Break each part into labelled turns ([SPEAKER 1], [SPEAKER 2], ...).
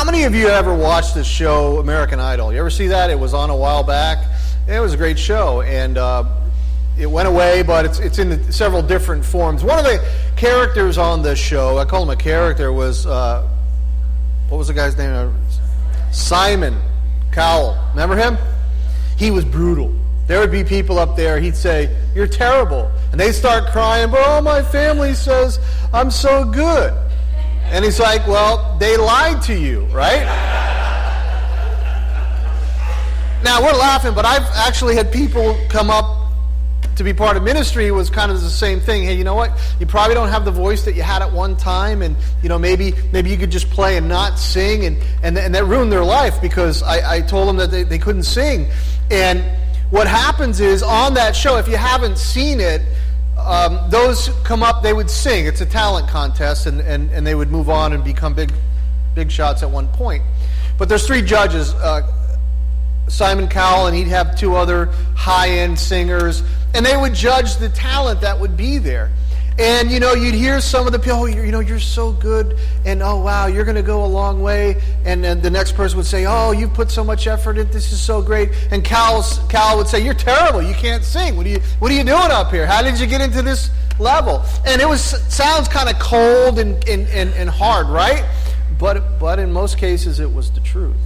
[SPEAKER 1] How many of you ever watched this show, American Idol? You ever see that? It was on a while back. It was a great show, and it went away, but it's in several different forms. One of the characters on the show, I call him a character, was, what was the guy's name? Simon Cowell. Remember him? He was brutal. There would be people up there, he'd say, "You're terrible." And they start crying, "But oh, my family says I'm so good." And he's like, "Well, they lied to you, right?" Now, we're laughing, but I've actually had people come up to be part of ministry. It was kind of the same thing. Hey, you know what? You probably don't have the voice that you had at one time, and maybe you could just play and not sing, and that ruined their life because I told them that they couldn't sing. And what happens is, on that show, if you haven't seen it, those come up, they would sing. It's a talent contest, and they would move on and become big shots at one point. But there's three judges, Simon Cowell, and he'd have two other high-end singers, and they would judge the talent that would be there. And, you'd hear some of the people, "You're so good, and oh, wow, you're going to go a long way." And then the next person would say, "Oh, you put so much effort in, this is so great." And Cowell would say, "You're terrible, you can't sing. What are you doing up here? How did you get into this level?" And it sounds kind of cold and hard, right? But in most cases, it was the truth.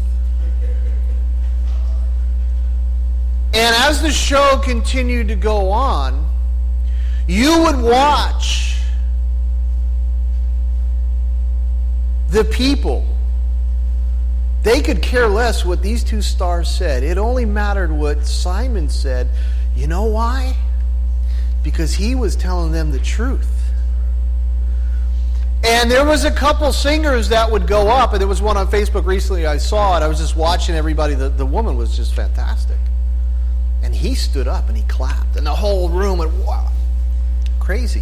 [SPEAKER 1] And as the show continued to go on, you would watch the people. They could care less what these two stars said. It only mattered what Simon said. You know why? Because he was telling them the truth. And there was a couple singers that would go up, and there was one on Facebook recently, I saw it. I was just watching everybody. The woman was just fantastic. And he stood up and he clapped, and the whole room went, wow. Crazy.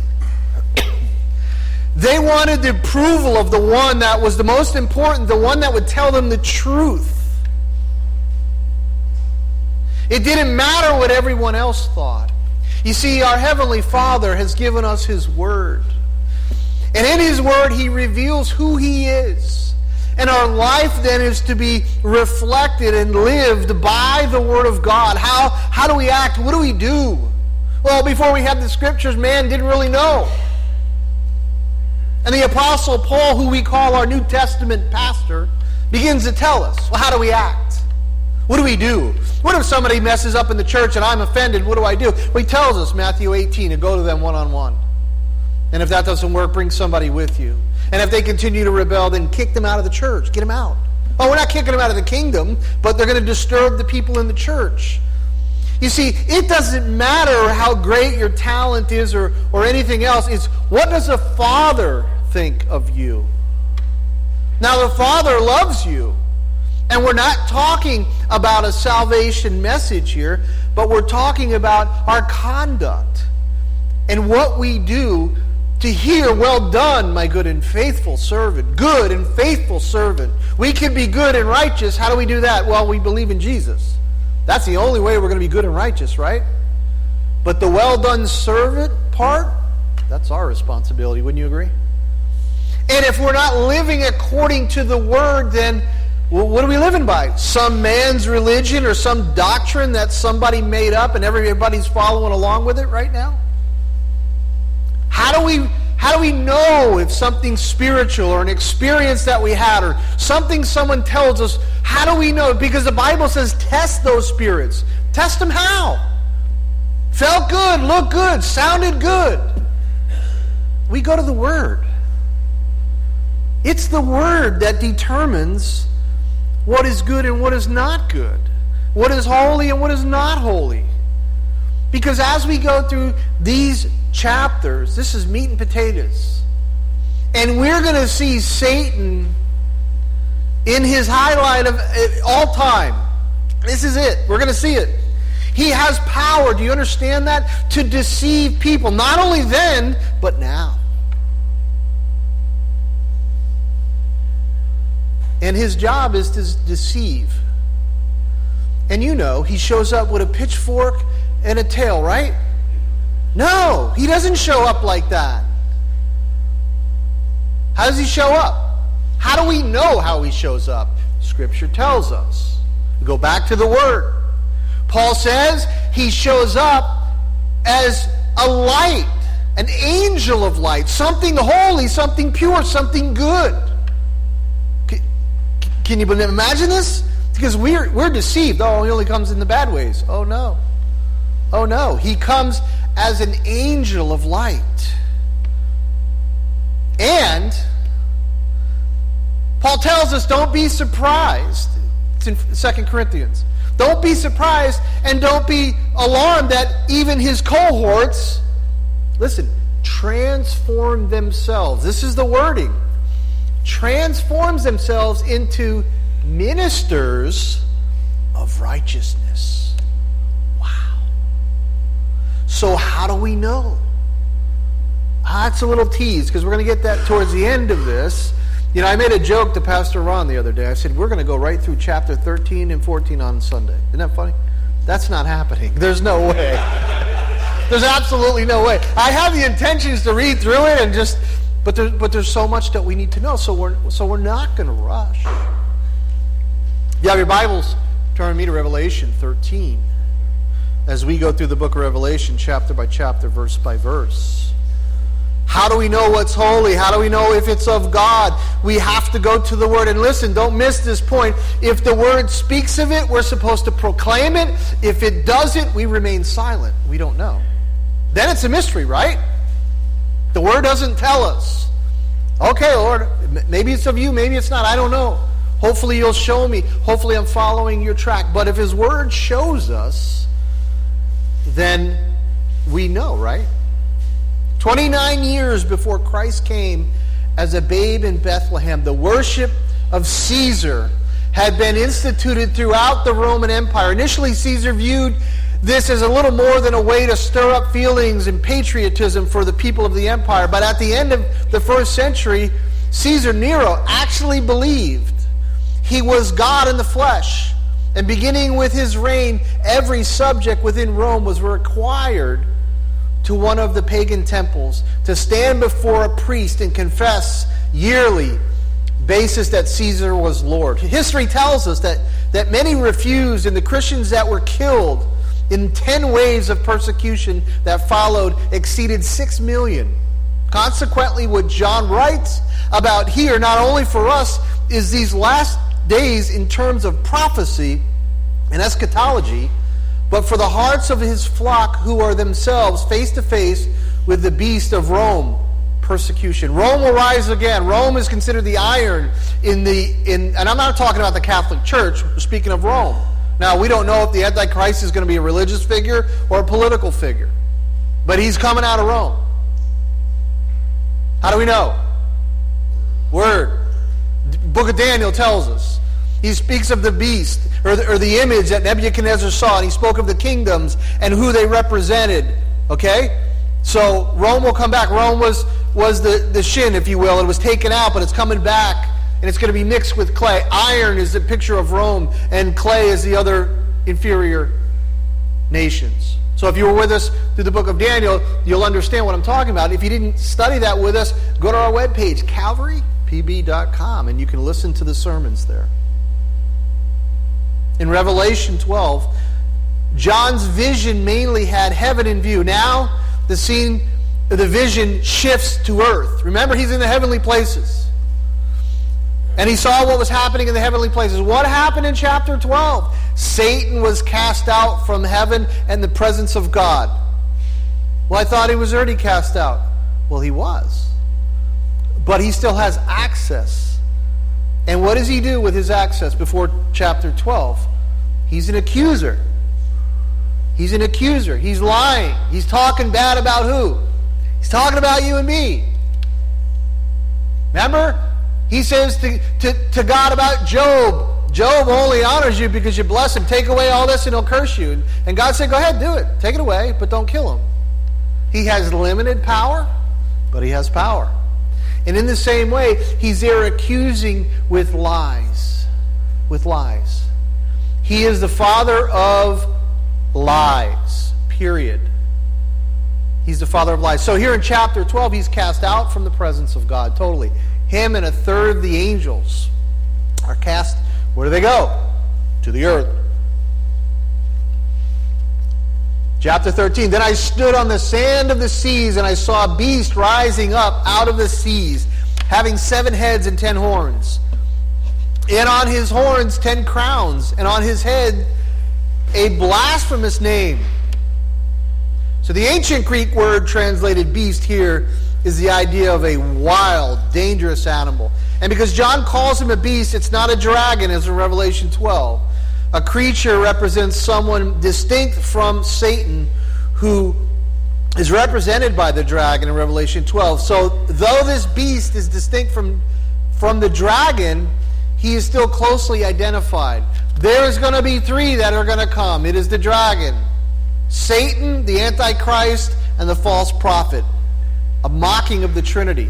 [SPEAKER 1] They wanted the approval of the one that was the most important, the one that would tell them the truth. It didn't matter what everyone else thought. You see, our Heavenly Father has given us His Word. And in His Word, He reveals who He is. And our life then is to be reflected and lived by the Word of God. How do we act? What do we do? Well, before we had the Scriptures, man didn't really know. And the Apostle Paul, who we call our New Testament pastor, begins to tell us, well, how do we act? What do we do? What if somebody messes up in the church and I'm offended? What do I do? Well, he tells us, Matthew 18, to go to them one-on-one. And if that doesn't work, bring somebody with you. And if they continue to rebel, then kick them out of the church. Get them out. Oh, we're not kicking them out of the kingdom, but they're going to disturb the people in the church. You see, it doesn't matter how great your talent is or anything else. It's what does a father think of you? Now, the Father loves you. And we're not talking about a salvation message here, but we're talking about our conduct and what we do to hear, "Well done, my good and faithful servant." Good and faithful servant. We can be good and righteous. How do we do that? Well, we believe in Jesus. That's the only way we're going to be good and righteous, right? But the well done servant part, that's our responsibility. Wouldn't you agree? And if we're not living according to the Word, then what are we living by? Some man's religion or some doctrine that somebody made up and everybody's following along with it right now? How do we know if something's spiritual or an experience that we had or something someone tells us? How do we know? Because the Bible says test those spirits. Test them how? Felt good, looked good, sounded good. We go to the Word. It's the Word that determines what is good and what is not good. What is holy and what is not holy. Because as we go through these chapters, this is meat and potatoes. And we're going to see Satan in his highlight of all time. This is it. We're going to see it. He has power, do you understand that? To deceive people. Not only then, but now. And his job is to deceive. And he shows up with a pitchfork and a tail, right? No, he doesn't show up like that. How does he show up? How do we know how he shows up? Scripture tells us. We go back to the Word. Paul says he shows up as a light, an angel of light, something holy, something pure, something good. Can you imagine this? Because we're deceived. Oh, he only comes in the bad ways. Oh, no. Oh, no. He comes as an angel of light. And Paul tells us, don't be surprised. It's in 2 Corinthians. Don't be surprised and don't be alarmed that even his cohorts, listen, transform themselves. This is the wording. Transforms themselves into ministers of righteousness. Wow. So how do we know? That's a little tease, because we're going to get that towards the end of this. You know, I made a joke to Pastor Ron the other day. I said, we're going to go right through chapter 13 and 14 on Sunday. Isn't that funny? That's not happening. There's no way. There's absolutely no way. I have the intentions to read through it and just, but there's so much that we need to know. So we're not going to rush. If you have your Bibles, turn with me to Revelation 13 as we go through the book of Revelation chapter by chapter, verse by verse. How do we know what's holy? How do we know if it's of God? We have to go to the Word. And listen, don't miss this point. If the Word speaks of it, we're supposed to proclaim it. If it doesn't, we remain silent. We don't know. Then it's a mystery, right? The Word doesn't tell us. Okay, Lord, maybe it's of you, maybe it's not. I don't know. Hopefully you'll show me. Hopefully I'm following your track. But if His Word shows us, then we know, right? 29 years before Christ came as a babe in Bethlehem, the worship of Caesar had been instituted throughout the Roman Empire. Initially, Caesar viewed this as a little more than a way to stir up feelings and patriotism for the people of the empire. But at the end of the first century, Caesar Nero actually believed he was God in the flesh. And beginning with his reign, every subject within Rome was required to one of the pagan temples to stand before a priest and confess yearly basis that Caesar was Lord. History tells us that many refused, and the Christians that were killed in 10 waves of persecution that followed exceeded 6 million. Consequently, what John writes about here, not only for us, is these last days in terms of prophecy and eschatology, but for the hearts of his flock who are themselves face to face with the beast of Rome, persecution. Rome will rise again. Rome is considered the iron and I'm not talking about the Catholic Church, we're speaking of Rome. Now, we don't know if the Antichrist is going to be a religious figure or a political figure, but he's coming out of Rome. How do we know? Word. The book of Daniel tells us. He speaks of the beast, or the image that Nebuchadnezzar saw, and he spoke of the kingdoms and who they represented. Okay? So Rome will come back. Rome was the shin, if you will. It was taken out, but it's coming back, and it's going to be mixed with clay. Iron is the picture of Rome, and clay is the other inferior nations. So if you were with us through the book of Daniel, you'll understand what I'm talking about. If you didn't study that with us, go to our webpage, calvarypb.com, and you can listen to the sermons there. In Revelation 12, John's vision mainly had heaven in view. Now, the vision shifts to earth. Remember, he's in the heavenly places. And he saw what was happening in the heavenly places. What happened in chapter 12? Satan was cast out from heaven and the presence of God. Well, I thought he was already cast out. Well, he was. But he still has access. And what does he do with his access before chapter 12? He's an accuser. He's an accuser. He's lying. He's talking bad about who? He's talking about you and me. Remember? He says to God about Job, Job only honors you because you bless him. Take away all this and he'll curse you. And God said, go ahead, do it. Take it away, but don't kill him. He has limited power, but he has power. And in the same way, he's there accusing with lies. With lies. He is the father of lies. Period. He's the father of lies. So here in chapter 12, he's cast out from the presence of God totally. him and a third of the angels are cast. Where do they go? To the earth. Chapter 13, then I stood on the sand of the seas, and I saw a beast rising up out of the seas, having 7 heads and 10 horns. And on his horns 10 crowns, and on his head a blasphemous name. So the ancient Greek word translated beast here is the idea of a wild, dangerous animal. And because John calls him a beast, it's not a dragon as in Revelation 12. A creature represents someone distinct from Satan, who is represented by the dragon in Revelation 12. So though this beast is distinct from the dragon, he is still closely identified. There is going to be 3 that are going to come. It is the dragon, Satan, the Antichrist, and the false prophet. A mocking of the Trinity.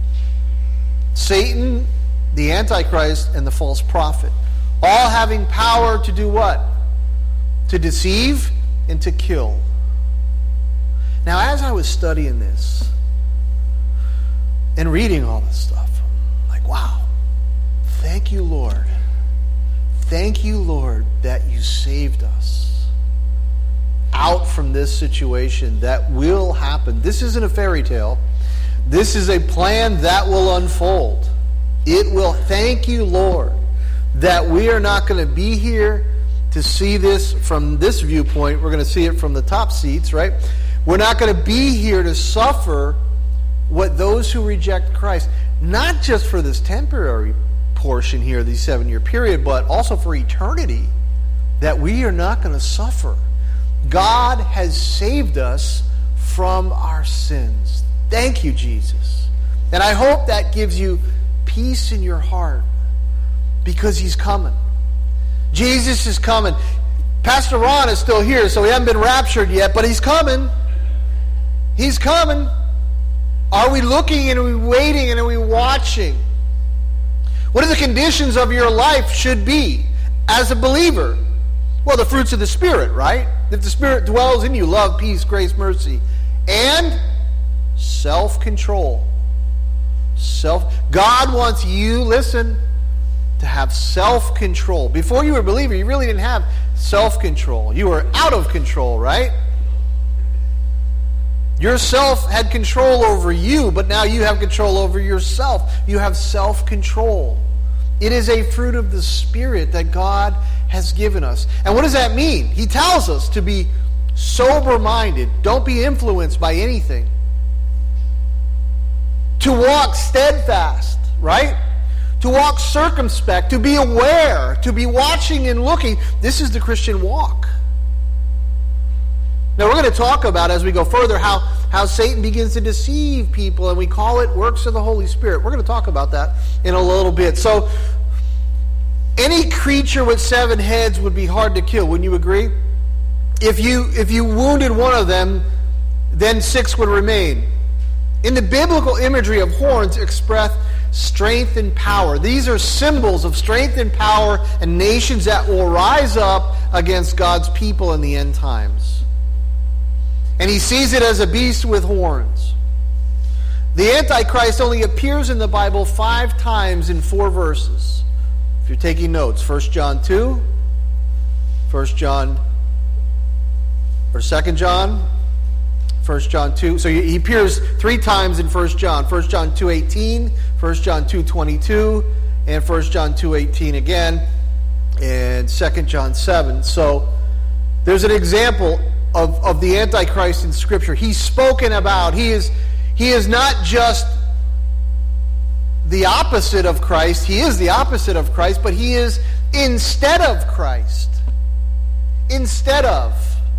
[SPEAKER 1] Satan, the Antichrist, and the false prophet. All having power to do what? To deceive and to kill. Now, as I was studying this and reading all this stuff, I'm like, wow. Thank you, Lord. Thank you, Lord, that you saved us out from this situation that will happen. This isn't a fairy tale. This is a plan that will unfold. It will. Thank you, Lord, that we are not going to be here to see this from this viewpoint. We're going to see it from the top seats, right? We're not going to be here to suffer what those who reject Christ, not just for this temporary portion here, the 7-year period, but also for eternity, that we are not going to suffer. God has saved us from our sins. Thank you, Jesus. And I hope that gives you peace in your heart, because he's coming. Jesus is coming. Pastor Ron is still here, so he hasn't been raptured yet, but he's coming. He's coming. Are we looking and are we waiting and are we watching? What are the conditions of your life should be as a believer? Well, the fruits of the Spirit, right? If the Spirit dwells in you, love, peace, grace, mercy, and self-control. God wants you, listen, to have self-control. Before you were a believer, you really didn't have self-control. You were out of control, right? Yourself had control over you, but now you have control over yourself. You have self-control. It is a fruit of the Spirit that God has given us. And what does that mean? He tells us to be sober-minded. Don't be influenced by anything. To walk steadfast, right? To walk circumspect, to be aware, to be watching and looking. This is the Christian walk. Now we're going to talk about, as we go further, how Satan begins to deceive people, and we call it works of the Holy Spirit. We're going to talk about that in a little bit. So, any creature with 7 heads would be hard to kill, wouldn't you agree? If you wounded one of them, then 6 would remain. In the biblical imagery of horns express strength and power. These are symbols of strength and power and nations that will rise up against God's people in the end times. And he sees it as a beast with horns. The Antichrist only appears in the Bible 5 times in 4 verses. If you're taking notes, 1 John 2, 1 John, or 2 John, 1 John 2. So he appears 3 times in 1 John. 1 John 2:18, 1 John 2:22, and 1 John 2:18 again, and 2 John 7. So there's an example of the Antichrist in Scripture. He's spoken about. He is not just the opposite of Christ. He is the opposite of Christ, but he is instead of Christ. Instead of.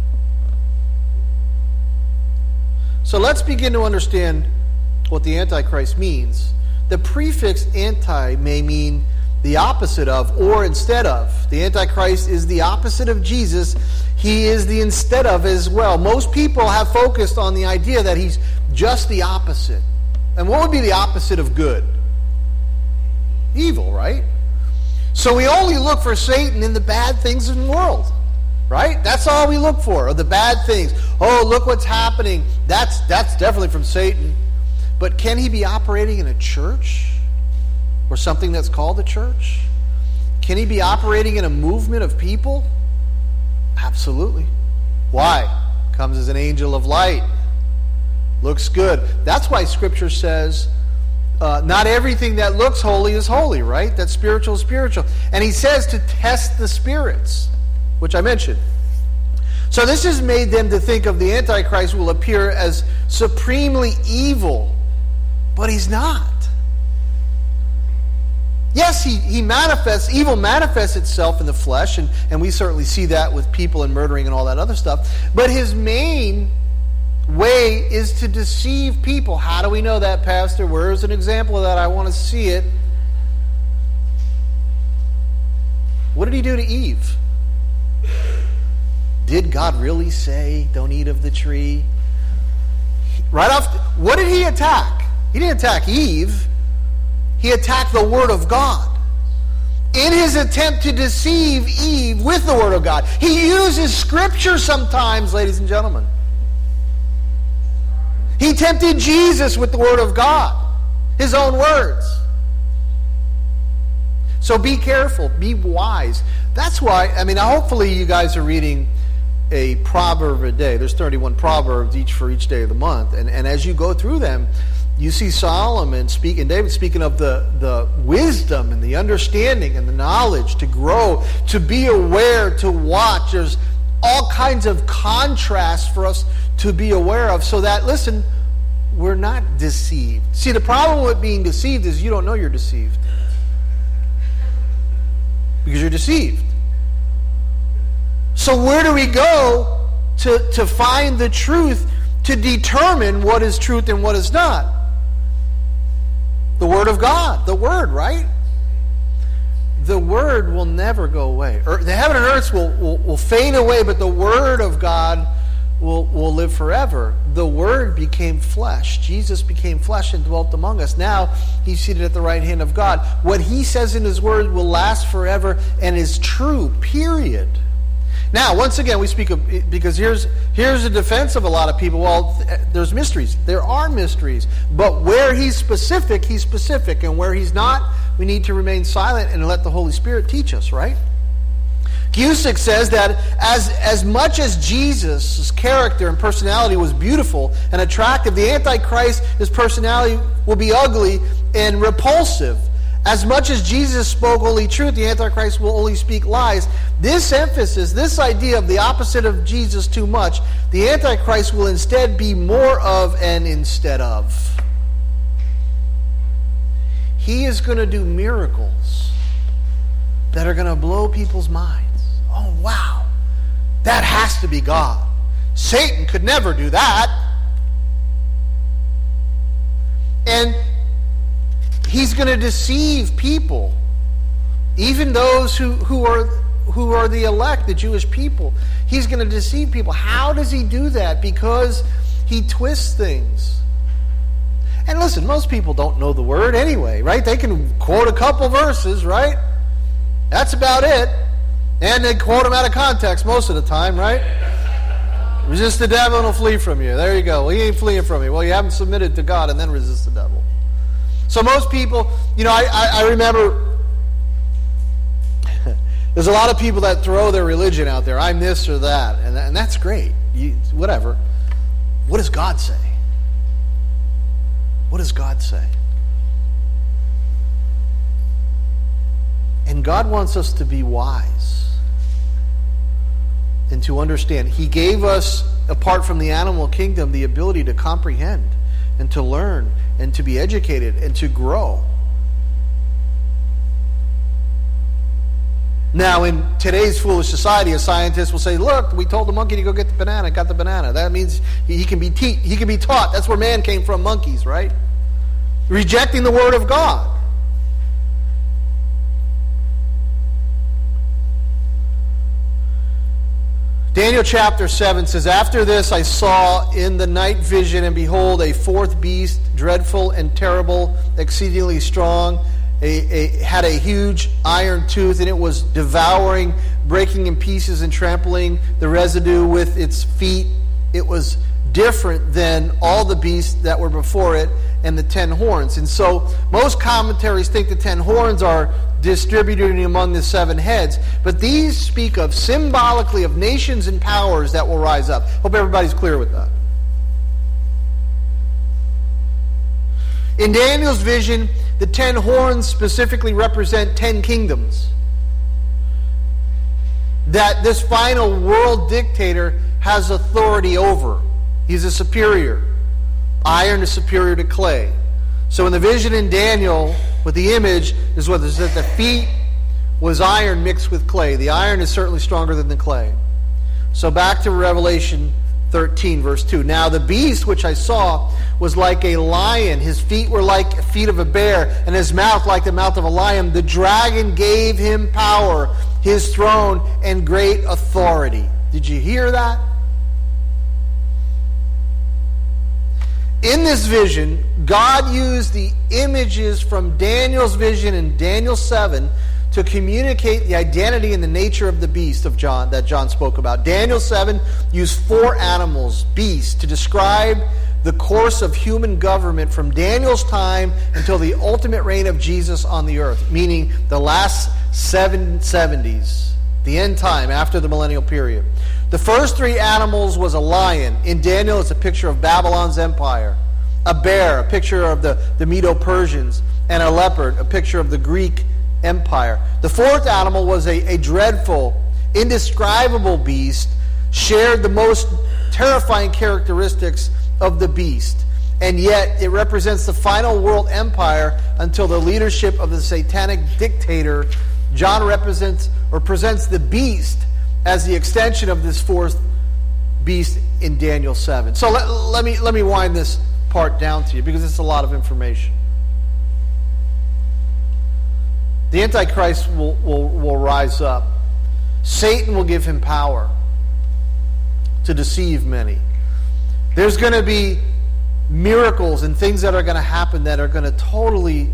[SPEAKER 1] So let's begin to understand what the Antichrist means. The prefix anti may mean the opposite of or instead of. The Antichrist is the opposite of Jesus. He is the instead of as well. Most people have focused on the idea that he's just the opposite. And what would be the opposite of good? Evil, right? So we only look for Satan in the bad things in the world. Right? That's all we look for, are the bad things. Oh, look what's happening. That's definitely from Satan. But can he be operating in a church? or something that's called the church? Can he be operating in a movement of people? Absolutely. Why? Comes as an angel of light. Looks good. That's why Scripture says not everything that looks holy is holy, right? That spiritual is spiritual. And he says to test the spirits, which I mentioned. So this has made them to think of the Antichrist will appear as supremely evil, but he's not. Yes, he manifests, evil manifests itself in the flesh, and we certainly see that with people and murdering and all that other stuff. But his main way is to deceive people. How do we know that, Pastor? Where's an example of that? I want to see it. What did he do to Eve? Did God really say, don't eat of the tree? Right off, what did he attack? He didn't attack Eve. He attacked the Word of God. In his attempt to deceive Eve with the Word of God. He uses Scripture sometimes, ladies and gentlemen. He tempted Jesus with the Word of God. His own words. So be careful. Be wise. That's why, hopefully you guys are reading a proverb a day. There's 31 proverbs for each day of the month. And as you go through them, you see Solomon speaking, David speaking of the wisdom and the understanding and the knowledge to grow, to be aware, to watch. There's all kinds of contrasts for us to be aware of so that, listen, we're not deceived. See, the problem with being deceived is you don't know you're deceived. Because you're deceived. So where do we go to find the truth, to determine what is truth and what is not? The Word of God. The Word, right? The Word will never go away. The heaven and earth will fade away, but the Word of God will live forever. The Word became flesh. Jesus became flesh and dwelt among us. Now, he's seated at the right hand of God. What he says in his Word will last forever and is true, period. Now, once again, we speak of, because here's a defense of a lot of people. Well, there's mysteries. There are mysteries. But where he's specific, and where he's not, we need to remain silent and let the Holy Spirit teach us, right? Cusick says that as much as Jesus' character and personality was beautiful and attractive, the Antichrist, his personality will be ugly and repulsive. As much as Jesus spoke only truth, the Antichrist will only speak lies. This emphasis, this idea of the opposite of Jesus too much, the Antichrist will instead be more of and instead of. He is going to do miracles that are going to blow people's minds. Oh, wow. That has to be God. Satan could never do that. And he's going to deceive people, even those who are the elect, the Jewish people. He's going to deceive people. How does he do that? Because he twists things. And listen, most people don't know the Word anyway, right? They can quote a couple verses, right? That's about it. And they quote them out of context most of the time, right? Resist the devil and he'll flee from you. There you go. Well, he ain't fleeing from you. Well, you haven't submitted to God and then resist the devil. So most people, I remember there's a lot of people that throw their religion out there. I'm this or that. And that's great. Whatever. What does God say? What does God say? And God wants us to be wise and to understand. He gave us, apart from the animal kingdom, the ability to comprehend and to learn and to be educated and to grow. Now, in today's foolish society, a scientist will say, look, we told the monkey to go get the banana, got the banana. That means he can be taught. That's where man came from, monkeys, right? Rejecting the Word of God. Daniel chapter 7 says, after this I saw in the night vision, and behold, a fourth beast, dreadful and terrible, exceedingly strong, had a huge iron tooth, and it was devouring, breaking in pieces and trampling the residue with its feet. It was different than all the beasts that were before it, and the 10 horns. And so most commentaries think the 10 horns are distributed among the 7 heads, but these speak of symbolically of nations and powers that will rise up. Hope everybody's clear with that. In Daniel's vision, the 10 horns specifically represent 10 kingdoms that this final world dictator has authority over. He's a superior. Iron is superior to clay. So in the vision in Daniel, with the image, is what is that the feet was iron mixed with clay. The iron is certainly stronger than the clay. So back to Revelation 13, verse 2. Now the beast which I saw was like a lion. His feet were like feet of a bear, and his mouth like the mouth of a lion. The dragon gave him power, his throne, and great authority. Did you hear that? In this vision, God used the images from Daniel's vision in Daniel 7 to communicate the identity and the nature of the beast of John that John spoke about. Daniel 7 used 4 animals, beasts, to describe the course of human government from Daniel's time until the ultimate reign of Jesus on the earth, meaning the last 770s, the end time after the millennial period. The first 3 animals was a lion. In Daniel, it's a picture of Babylon's empire. A bear, a picture of the Medo-Persians. And a leopard, a picture of the Greek empire. The 4th animal was a dreadful, indescribable beast, shared the most terrifying characteristics of the beast. And yet, it represents the final world empire until the leadership of the satanic dictator. John presents the beast as the extension of this 4th beast in Daniel 7. So let me wind this part down to you, because it's a lot of information. The Antichrist will rise up. Satan will give him power to deceive many. There's going to be miracles and things that are going to happen that are going to totally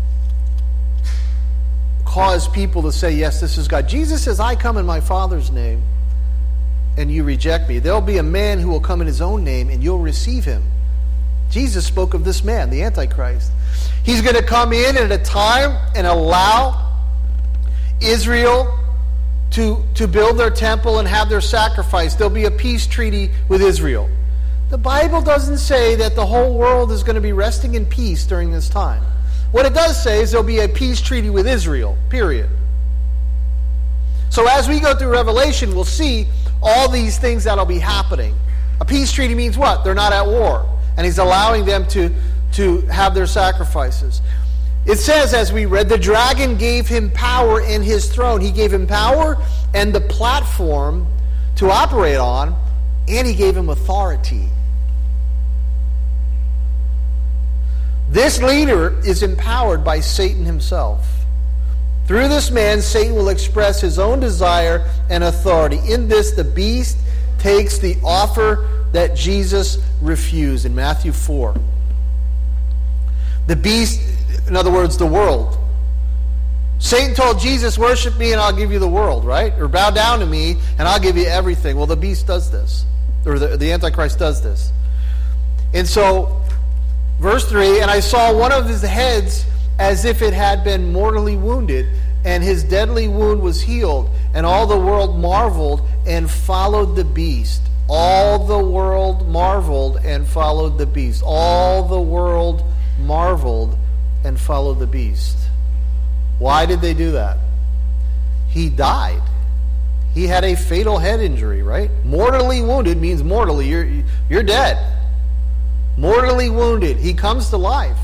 [SPEAKER 1] cause people to say, yes, this is God. Jesus says, I come in my Father's name, and you reject me. There'll be a man who will come in his own name, and you'll receive him. Jesus spoke of this man, the Antichrist. He's going to come in at a time and allow Israel to build their temple and have their sacrifice. There'll be a peace treaty with Israel. The Bible doesn't say that the whole world is going to be resting in peace during this time. What it does say is there'll be a peace treaty with Israel, period. So as we go through Revelation, we'll see all these things that'll be happening. A peace treaty means what? They're not at war. And he's allowing them to have their sacrifices. It says, as we read, the dragon gave him power in his throne. He gave him power and the platform to operate on, and he gave him authority. This leader is empowered by Satan himself. Through this man, Satan will express his own desire and authority. In this, the beast takes the offer that Jesus refused in Matthew 4. The beast, in other words, the world. Satan told Jesus, worship me and I'll give you the world, right? Or bow down to me and I'll give you everything. Well, the beast does this. Or the Antichrist does this. And so, verse 3, and I saw one of his heads as if it had been mortally wounded, and his deadly wound was healed, and all the world marveled and followed the beast. All the world marveled and followed the beast. All the world marveled and followed the beast. Why did they do that? He died. He had a fatal head injury, right? Mortally wounded means mortally. You're dead. Mortally wounded. He comes to life.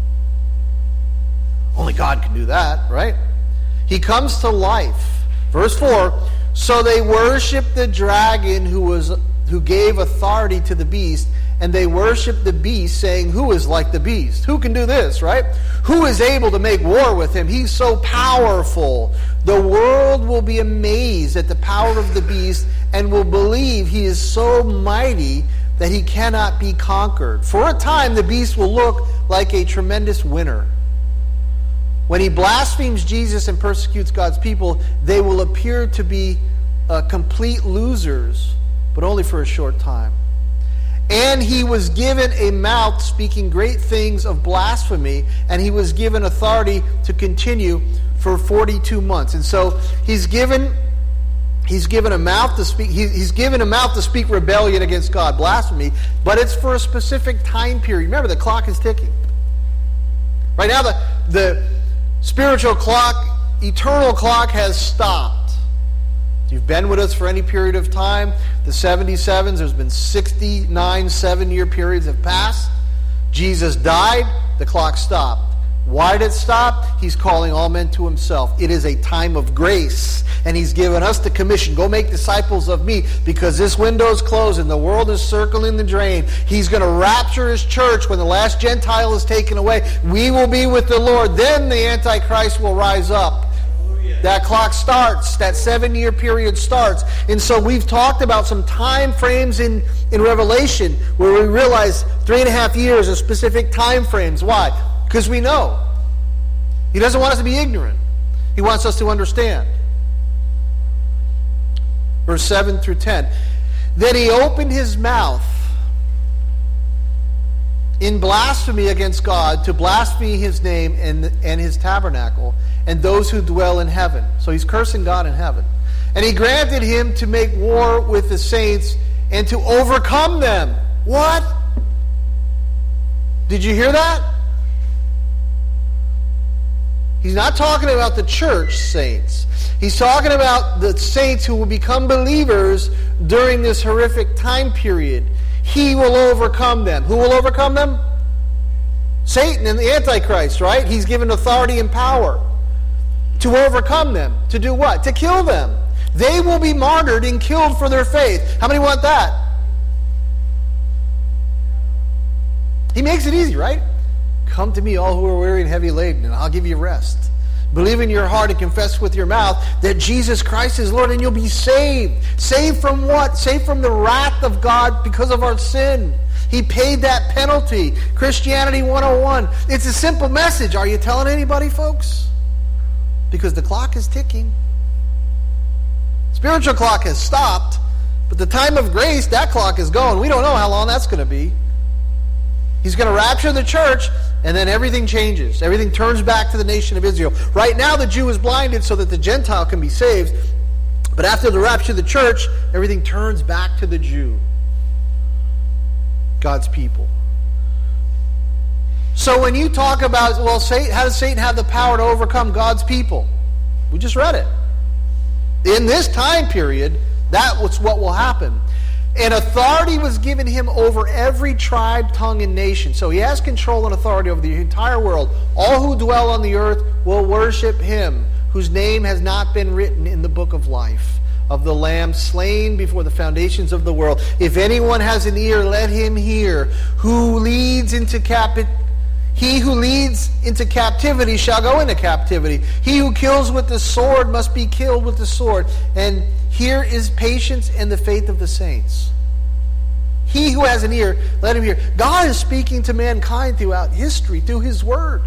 [SPEAKER 1] Only God can do that, right? He comes to life. Verse 4, so they worshiped the dragon who gave authority to the beast, and they worshiped the beast, saying, who is like the beast? Who can do this, right? Who is able to make war with him? He's so powerful. The world will be amazed at the power of the beast and will believe he is so mighty that he cannot be conquered. For a time, the beast will look like a tremendous winner. When he blasphemes Jesus and persecutes God's people, they will appear to be complete losers, but only for a short time. And he was given a mouth speaking great things of blasphemy, and he was given authority to continue for 42 months. And so he's given a mouth to speak. He's given a mouth to speak rebellion against God, blasphemy, but it's for a specific time period. Remember, the clock is ticking. Right now, the spiritual clock, eternal clock has stopped. If you've been with us for any period of time, the 77s, there's been 69 7-year periods have passed. Jesus died, the clock stopped. Why did it stop? He's calling all men to himself. It is a time of grace, and he's given us the commission, go make disciples of me, because this window is closed and the world is circling the drain. He's going to rapture his church when the last Gentile is taken away. We will be with the Lord. Then the Antichrist will rise up. That clock starts. That 7-year period starts. And so we've talked about some time frames in Revelation where we realize 3.5 years are specific time frames. Why? Because we know. He doesn't want us to be ignorant. He wants us to understand. Verse 7 through 10. Then he opened his mouth in blasphemy against God, to blaspheme his name and his tabernacle, and those who dwell in heaven. So he's cursing God in heaven. And he granted him to make war with the saints and to overcome them. What? Did you hear that? He's not talking about the church saints. He's talking about the saints who will become believers during this horrific time period. He will overcome them. Who will overcome them? Satan and the Antichrist, right? He's given authority and power to overcome them. To do what? To kill them. They will be martyred and killed for their faith. How many want that? He makes it easy, right? Come to me, all who are weary and heavy laden, and I'll give you rest. Believe in your heart and confess with your mouth that Jesus Christ is Lord, and you'll be saved. Saved from what? Saved from the wrath of God because of our sin. He paid that penalty. Christianity 101. It's a simple message. Are you telling anybody, folks? Because the clock is ticking. Spiritual clock has stopped, but the time of grace, that clock is going. We don't know how long that's going to be. He's going to rapture the church, and then everything changes. Everything turns back to the nation of Israel. Right now, the Jew is blinded so that the Gentile can be saved. But after the rapture of the church, everything turns back to the Jew, God's people. So when you talk about, well, how does Satan have the power to overcome God's people? We just read it. In this time period, that's what will happen. And authority was given him over every tribe, tongue, and nation. So he has control and authority over the entire world. All who dwell on the earth will worship him, whose name has not been written in the book of life, of the Lamb slain before the foundations of the world. If anyone has an ear, let him hear. He who leads into captivity shall go into captivity. He who kills with the sword must be killed with the sword. And here is patience and the faith of the saints. He who has an ear, let him hear. God is speaking to mankind throughout history, through his word.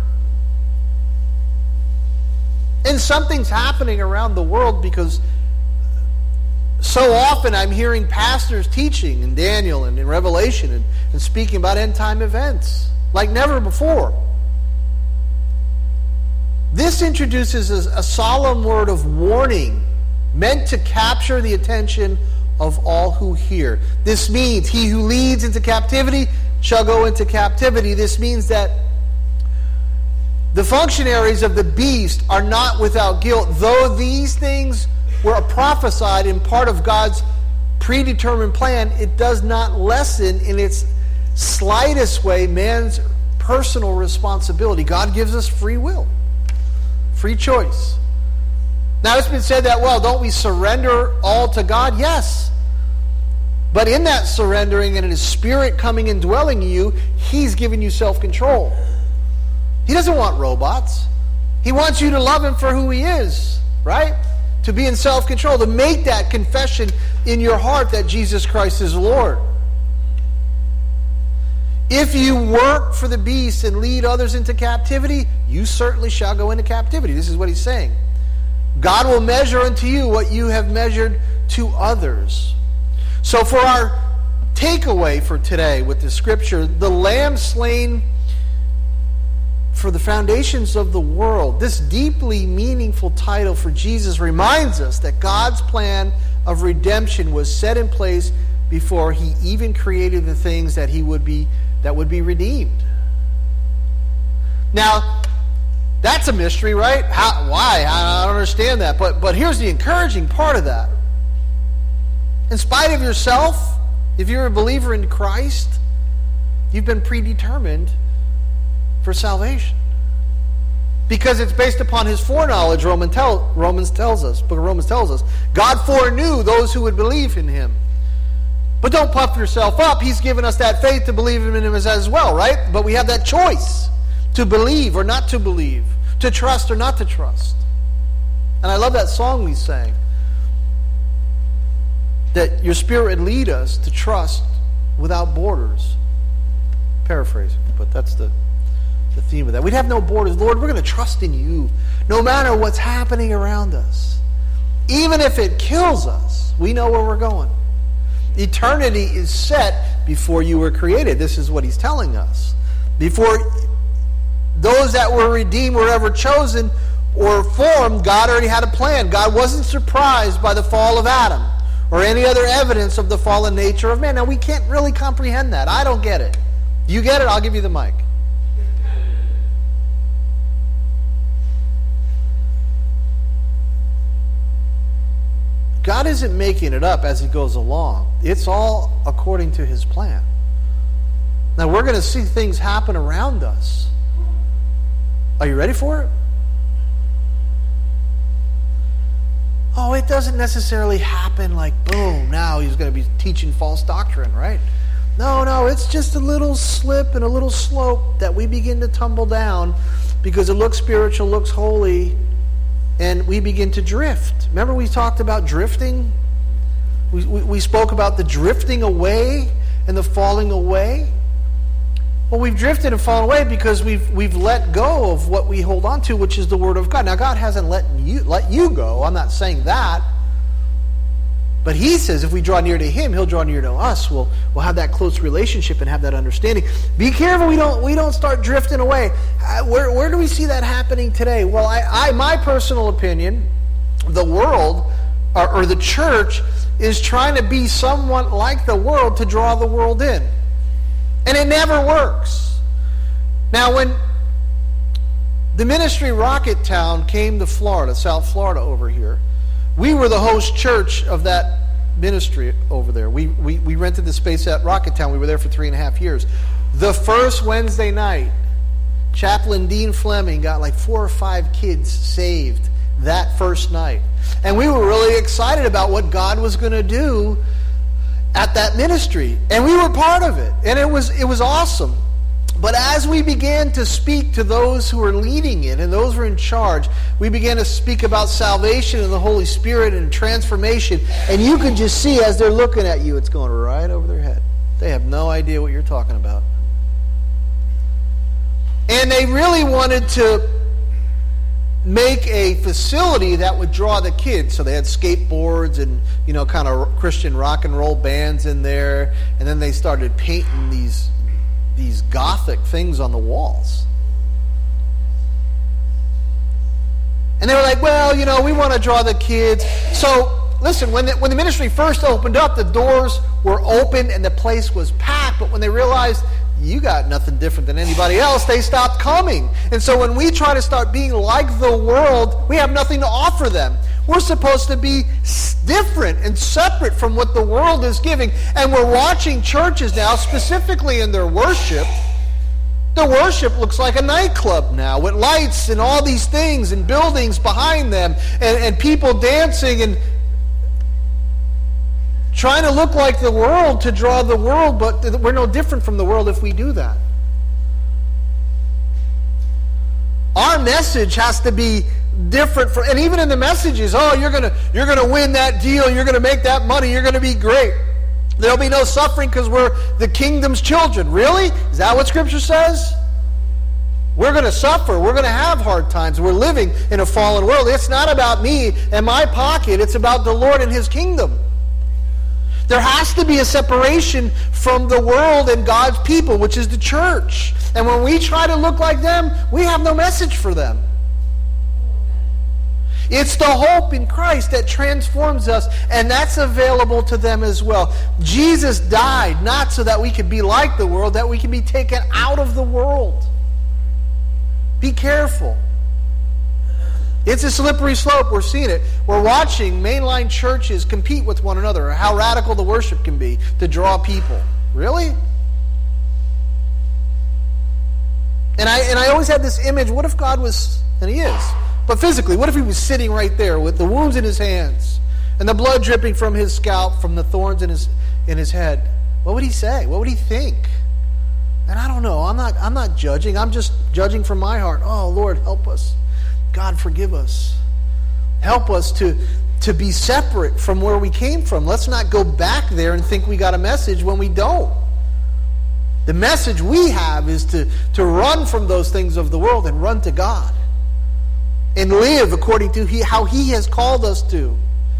[SPEAKER 1] And something's happening around the world, because so often I'm hearing pastors teaching in Daniel and in Revelation and speaking about end-time events like never before. This introduces a solemn word of warning meant to capture the attention of all who hear. This means he who leads into captivity shall go into captivity. This means that the functionaries of the beast are not without guilt, though these things were prophesied in part of God's predetermined plan. It does not lessen in its slightest way man's personal responsibility. God gives us free will, free choice. Now it's been said that, well, don't we surrender all to God? Yes. But in that surrendering and in his Spirit coming and dwelling in you, he's giving you self-control. He doesn't want robots. He wants you to love him for who he is, right? To be in self-control, to make that confession in your heart that Jesus Christ is Lord. If you work for the beast and lead others into captivity, you certainly shall go into captivity. This is what he's saying. God will measure unto you what you have measured to others. So for our takeaway for today with the scripture, the Lamb slain for the foundations of the world. This deeply meaningful title for Jesus reminds us that God's plan of redemption was set in place before he even created the things that would be redeemed. Now, that's a mystery, right? Why? I don't understand that. But here's the encouraging part of that. In spite of yourself, if you're a believer in Christ, you've been predetermined for salvation. Because it's based upon his foreknowledge, Romans tells us. Book of Romans tells us. God foreknew those who would believe in him. But don't puff yourself up. He's given us that faith to believe in him as well, right? But we have that choice to believe or not to believe, to trust or not to trust. And I love that song we sang, that your Spirit would lead us to trust without borders. Paraphrasing, but that's the theme of that. We'd have no borders. Lord, we're going to trust in you no matter what's happening around us. Even if it kills us, we know where we're going. Eternity is set before you were created. This is what he's telling us. Before those that were redeemed were ever chosen or formed, God already had a plan. God wasn't surprised by the fall of Adam or any other evidence of the fallen nature of man. Now, we can't really comprehend that. I don't get it. You get it? I'll give you the mic. God isn't making it up as he goes along. It's all according to his plan. Now, we're going to see things happen around us. Are you ready for it? Oh, it doesn't necessarily happen like, boom, now he's going to be teaching false doctrine, right? No, it's just a little slip and a little slope that we begin to tumble down because it looks spiritual, looks holy, and we begin to drift. Remember we talked about drifting? We spoke about the drifting away and the falling away. Well, we've drifted and fallen away because we've let go of what we hold on to, which is the Word of God. Now, God hasn't let you go. I'm not saying that. But he says if we draw near to him, he'll draw near to us. We'll have that close relationship and have that understanding. Be careful we don't start drifting away. Where do we see that happening today? Well, my personal opinion, the world or the church is trying to be somewhat like the world to draw the world in. And it never works. Now, when the ministry Rocket Town came to Florida, South Florida over here, we were the host church of that ministry over there. We rented the space at Rocket Town. We were there for 3.5 years. The first Wednesday night, Chaplain Dean Fleming got like 4 or 5 kids saved that first night. And we were really excited about what God was going to do at that ministry. And we were part of it. And it was awesome. But as we began to speak to those who were leading it and those who were in charge, we began to speak about salvation and the Holy Spirit and transformation. And you can just see as they're looking at you, it's going right over their head. They have no idea what you're talking about. And they really wanted to make a facility that would draw the kids. So they had skateboards and, kind of Christian rock and roll bands in there. And then they started painting these gothic things on the walls. And they were like, well, we want to draw the kids. So, listen, when the ministry first opened up, the doors were open and the place was packed. But when they realized you got nothing different than anybody else, they stopped coming. And so when we try to start being like the world, we have nothing to offer them. We're supposed to be different and separate from what the world is giving. And we're watching churches now, specifically in their worship. The worship looks like a nightclub now with lights and all these things and buildings behind them and people dancing and trying to look like the world to draw the world, but we're no different from the world if we do that. Our message has to be different, and even in the messages, you're gonna win that deal, you're gonna make that money, you're gonna be great. There'll be no suffering because we're the kingdom's children. Really? Is that what Scripture says? We're going to suffer. We're going to have hard times. We're living in a fallen world. It's not about me and my pocket. It's about the Lord and His kingdom. There has to be a separation from the world and God's people, which is the church. And when we try to look like them, we have no message for them. It's the hope in Christ that transforms us, and that's available to them as well. Jesus died not so that we could be like the world, that we can be taken out of the world. Be careful. It's a slippery slope. We're seeing it. We're watching mainline churches compete with one another, or how radical the worship can be to draw people. Really? And I always had this image, what if God was, and he is, but physically, what if he was sitting right there with the wounds in his hands and the blood dripping from his scalp, from the thorns in his head? What would he say? What would he think? And I don't know. I'm not judging. I'm just judging from my heart. Oh, Lord, help us. God, forgive us. Help us to be separate from where we came from. Let's not go back there and think we got a message when we don't. The message we have is to run from those things of the world and run to God. And live according to how he has called us to.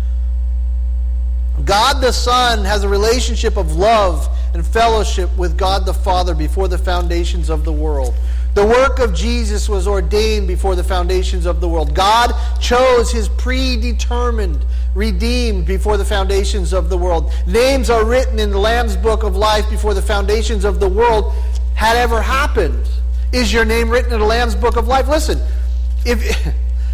[SPEAKER 1] God the Son has a relationship of love and fellowship with God the Father before the foundations of the world. The work of Jesus was ordained before the foundations of the world. God chose his predetermined, redeemed before the foundations of the world. Names are written in the Lamb's Book of Life before the foundations of the world had ever happened. Is your name written in the Lamb's Book of Life? Listen, if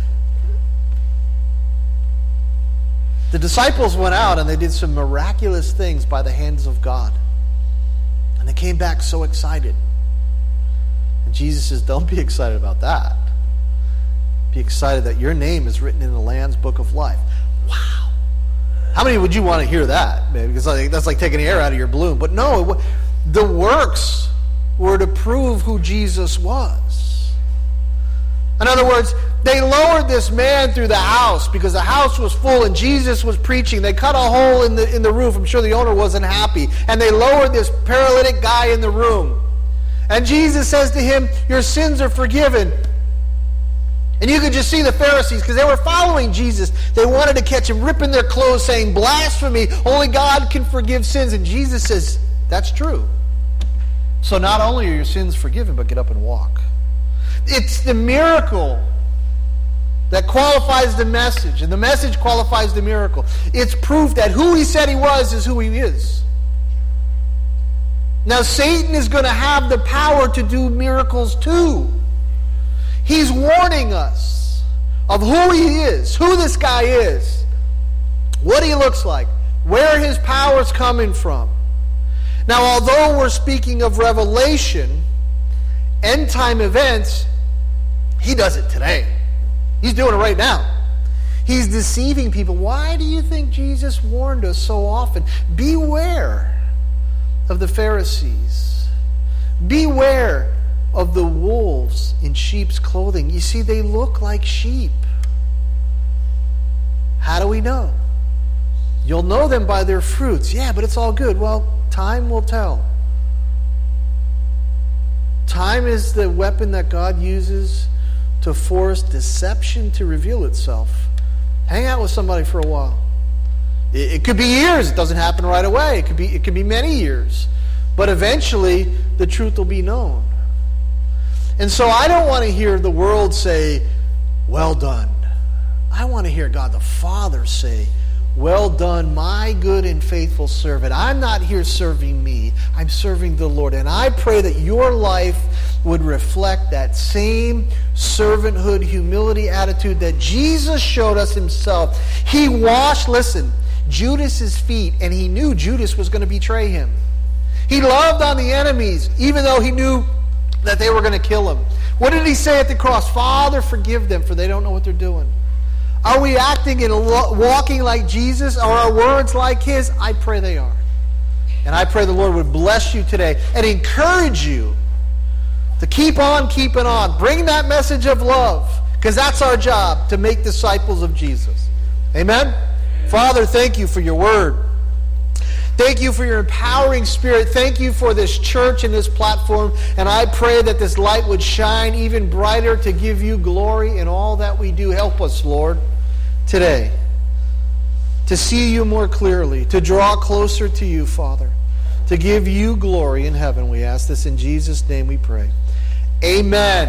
[SPEAKER 1] the disciples went out and they did some miraculous things by the hands of God. And they came back so excited. And Jesus says, don't be excited about that. Be excited that your name is written in the Lamb's Book of Life. Wow. How many would you want to hear that? Because that's like taking the air out of your balloon. But no, the works were to prove who Jesus was. In other words, they lowered this man through the house because the house was full and Jesus was preaching. They cut a hole in the roof. I'm sure the owner wasn't happy. And they lowered this paralytic guy in the room. And Jesus says to him, your sins are forgiven. And you could just see the Pharisees, because they were following Jesus. They wanted to catch him ripping their clothes, saying, blasphemy, only God can forgive sins. And Jesus says, that's true. So not only are your sins forgiven, but get up and walk. It's the miracle that qualifies the message, and the message qualifies the miracle. It's proof that who he said he was is who he is. Now, Satan is going to have the power to do miracles too. He's warning us of who he is, who this guy is, what he looks like, where his power's coming from. Now, although we're speaking of revelation, end-time events, he does it today. He's doing it right now. He's deceiving people. Why do you think Jesus warned us so often? Beware of the Pharisees. Beware of the wolves in sheep's clothing. You see, they look like sheep. How do we know? You'll know them by their fruits. Yeah, but it's all good. Well, time will tell. Time is the weapon that God uses to force deception to reveal itself. Hang out with somebody for a while. It could be years. It doesn't happen right away. It could be many years. But eventually, the truth will be known. And so I don't want to hear the world say, well done. I want to hear God the Father say, well done, my good and faithful servant. I'm not here serving me. I'm serving the Lord. And I pray that your life would reflect that same servanthood, humility attitude that Jesus showed us himself. He washed, listen, Judas's feet, and he knew Judas was going to betray him. He loved on the enemies, even though he knew that they were going to kill him. What did he say at the cross? Father, forgive them, for they don't know what they're doing. Are we acting and walking like Jesus? Are our words like his? I pray they are. And I pray the Lord would bless you today and encourage you to keep on keeping on. Bring that message of love, because that's our job, to make disciples of Jesus. Amen? Father, thank you for your word. Thank you for your empowering spirit. Thank you for this church and this platform. And I pray that this light would shine even brighter to give you glory in all that we do. Help us, Lord, today. to see you more clearly, to draw closer to you, Father, to give you glory in heaven. We ask this in Jesus' name we pray. Amen.